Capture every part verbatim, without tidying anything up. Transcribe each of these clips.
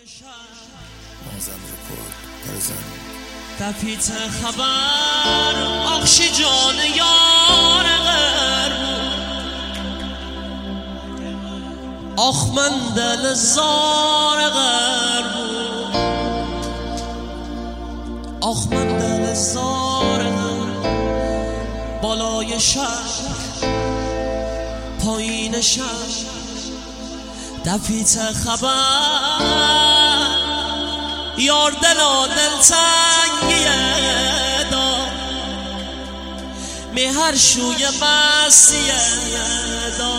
مازن رکورد پرزن تپیت خبر آخشی جان یار غرب آخ من دل زار غرب آخ من دل زار غرب بالای شهر پایین شهر تپیت خبر یار دلا دل تنگیه دا می هر شوی مسیه دا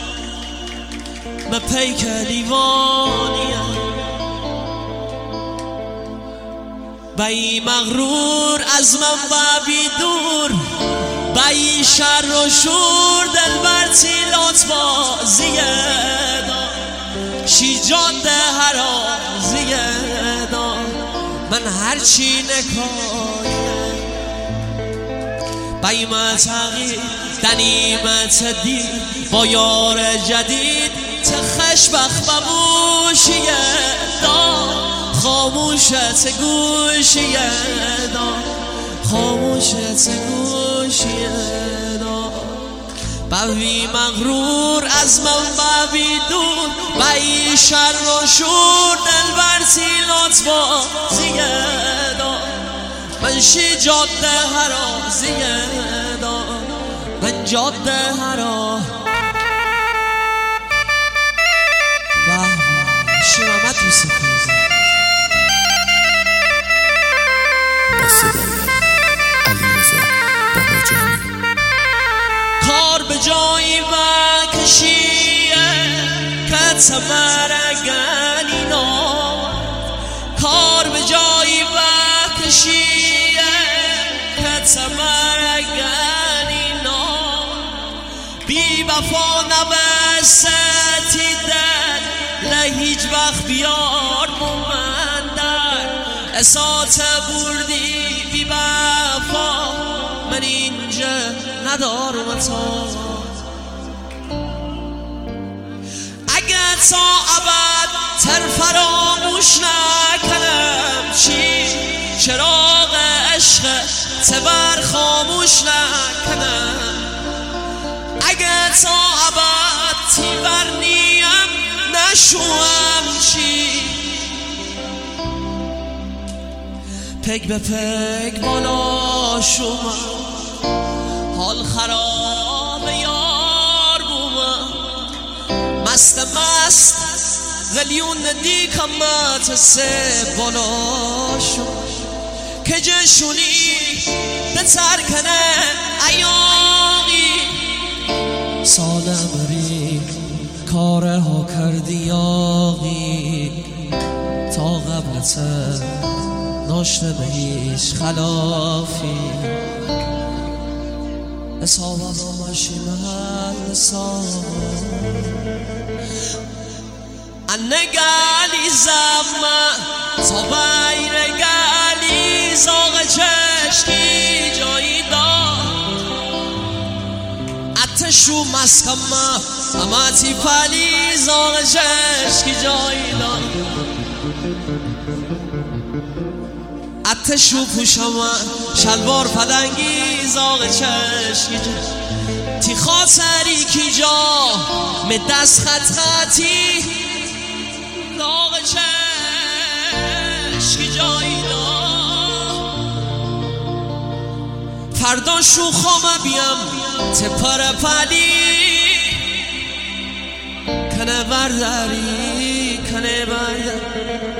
به پیک لیوانیه بایی مغرور از من ببی دور بایی شر و شور دل برتی لات بازیه دا شی جاده هر آزیه دا من هرچی نکایه بایمه تغییر دنیمت دید با یار جدید تخش بخ ببوشیه دا خاموشت گوشیه دا خاموشت گوشیه دا بوی مغرور از من ببی دور بایی شر و شور دل برتی لات بازیه دا من شی جاده هرازیه دا من جاده هرا بح شمامت روسی کنزه با صدای علی رضا باباجانی کار به جایی بکشیه که تمرگنی نامد کار به جایی بکشیه که تمرگنی نامد بی وفا نبستی دل لهیج وقت بیار مومندر اسات بردی بی وفا من اینجا ندارم تا اگه تا ابد تر فراموش نکنم چی چراغ عشق تبر خاموش نکنم اگه تا ابد تیبر نیم نشوم چی پک به پک بالا شوم حال خراب یار بومم مست مست غلیون دیکمت سه بالا شوم که جشونی به ترکنه ایاقی ساده بری کاره ها کردی آقی تا قبلت ناشته به هیچ خلافی اصابه با ماشین هر اصابه انه گلی زمه تا بیر گلی زاغ چشکی جایی داد اتشو مسکمه اما تی پلی زاغ چشکی جایی داد اتشو پوشم شلوار پلنگی زاغ چشکی تی خاطری کی جا می دست خط خطی زاغ چشکی جایی دا فردا شو خامه بیم تپر پلی کنه برداری کنه برداری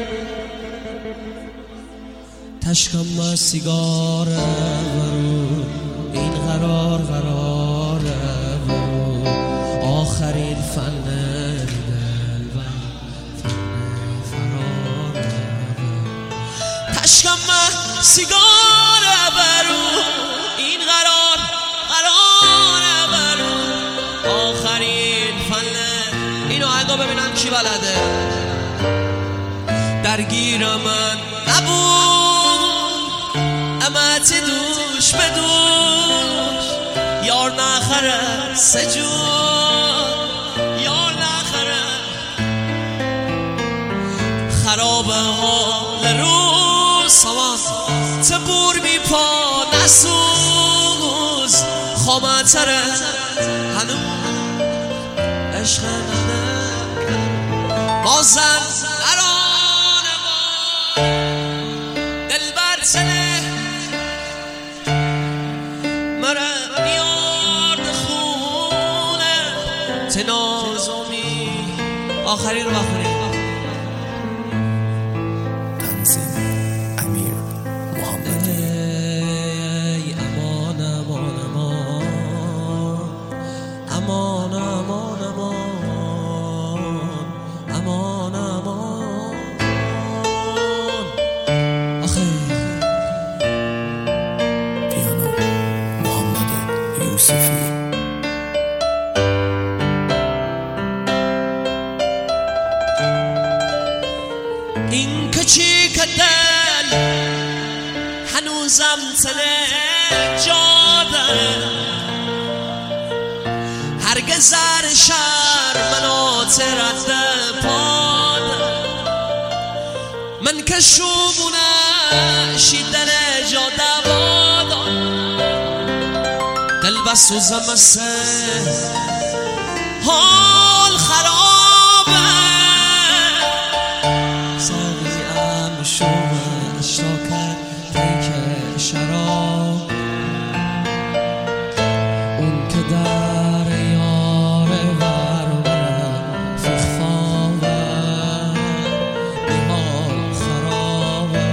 تشکم سیگار برو این قرار قرار برو آخرین فن دل و فن فرار برو تشکم سیگار برو این قرار قرار برو آخرین فن اینو اگه ببینم کی بلده درگیر من نبود امت دوش به دوش یار نخره سجون یار نخره خراب حال روز سوان تبور می پا نسوز خامتره هنو عشق منه بازم نرانه ما دل بر سنه مره میارد خونه تنازمی آخری رو بخونیم. تنظیم امیر محمدی. ای امان امان امان امان امان امان امان امان آخه پیانو محمد یوسفی. این که چی که دل هنوزم تنه جاده هرگز زر شر منو ترده پاده من که شوبونه شیدن جاده بادا دل بسوزم مثل حال خرابه ساقیم شوم اشتاکت دیک شراب اون که در یاره ورورم فیخفاوه بیحال خرابه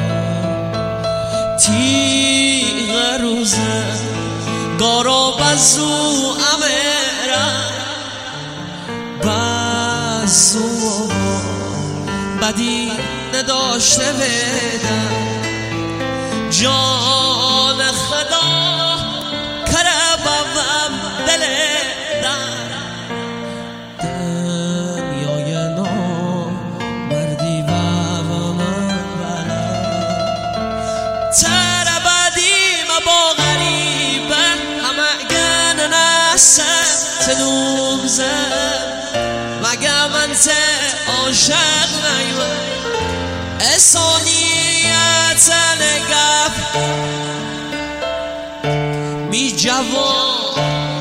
تیغ روزه گارا بزو امیرم بزو بدی نداشته بدم جان خدا کربم دل در دنیای نو مردی و من بلد تر بدی با غریبه همه گن نسه تنوزه مگه من ته عاشق نیوه اسانیت نگف می جوان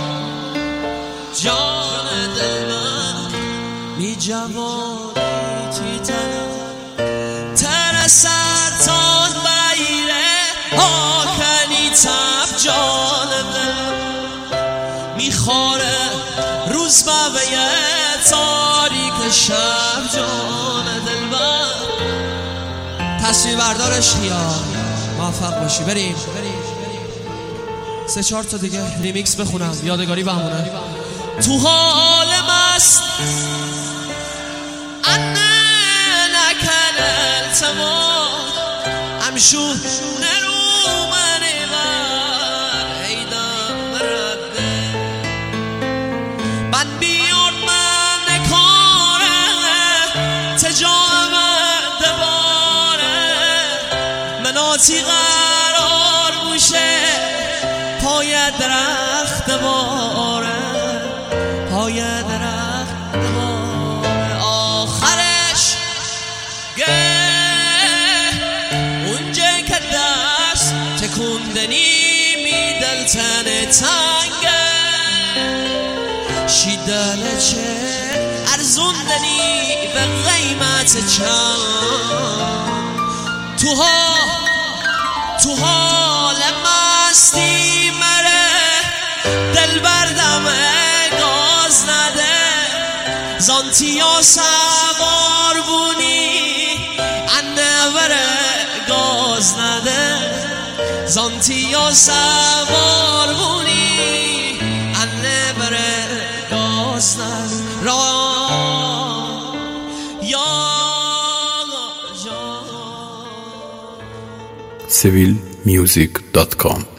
جان دل من می جوانی تی تنه ترسرتان بیره آکنی تب جان دل می خواره روز بویه تاریک شب جان دل من تصویر بردارش یا موفق باشی. بریم سه چهار تا دیگه ریمیکس بخونم یادگاری بمونه. تو حال مست انه نکن التماس امشو نرو منی بر ایدم رده من بیار من نکاره تجام دباره مناتی قرار بوشه پای درخت باره پای درخت باره آخرش گه اونجا که دست تکوندنی می دلتن تنگه شیدنه چه ارزوندنی به قیمت چند توها تو حال مستی مره دل بردم گاز نده زانتیا سوار بونی انه بره گاز نده زانتیا سوار بونی انه بره گاز نده را یا سویل میوزیک دات کام